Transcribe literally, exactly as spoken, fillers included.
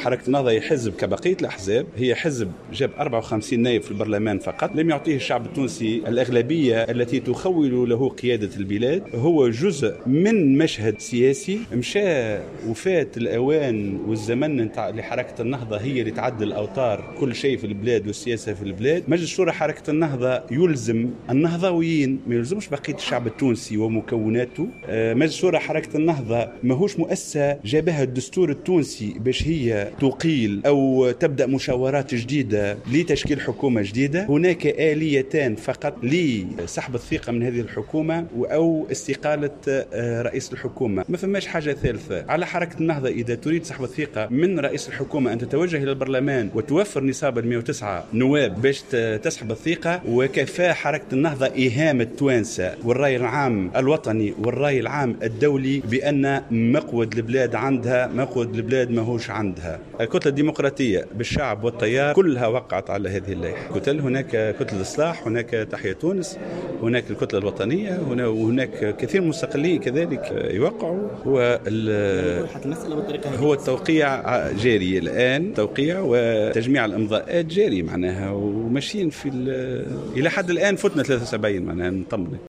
حركة النهضة هي حزب كبقية الأحزاب، هي حزب جاب أربعة وخمسين نائب في البرلمان فقط، لم يعطيه الشعب التونسي الأغلبية التي تخول له قيادة البلاد. هو جزء من مشهد سياسي مشى وفات الأوان والزمن لحركة النهضة هي اللي تعدل الأوتار كل شيء في البلاد والسياسة في البلاد. مجلس شورى حركة النهضة يلزم النهضويين، ما يلزمش بقية الشعب التونسي ومكوناته. مجلس شورى حركة النهضة ماهوش مؤسسة جابها الدستور التونسي باش هي تقيل أو تبدأ مشاورات جديدة لتشكيل حكومة جديدة. هناك آليتان فقط لسحب الثقة من هذه الحكومة أو استقالة رئيس الحكومة، ما فماش حاجة ثالثة. على حركة النهضة إذا تريد سحب الثقة من رئيس الحكومة أن تتوجه إلى البرلمان وتوفر نصاب مئة وتسعة نواب باش تسحب الثقة، وكفى حركة النهضة إهانة توانسة والرأي العام الوطني والرأي العام الدولي بأن مقود البلاد عندها، مقود البلاد ماهوش عندها. الكتلة الديمقراطية بالشعب والتيار كلها وقعت على هذه اللائحة. كتل هناك كتلة الإصلاح، هناك تحيا تونس، هناك الكتلة الوطنية، وهناك كثير مستقلين كذلك يوقعوا. هو هو التوقيع جاري الآن، توقيع وتجميع الإمضاءات جاري معناها، وماشيين في إلى حد الآن فتنا ثلاثة وسبعين معناها نطمن.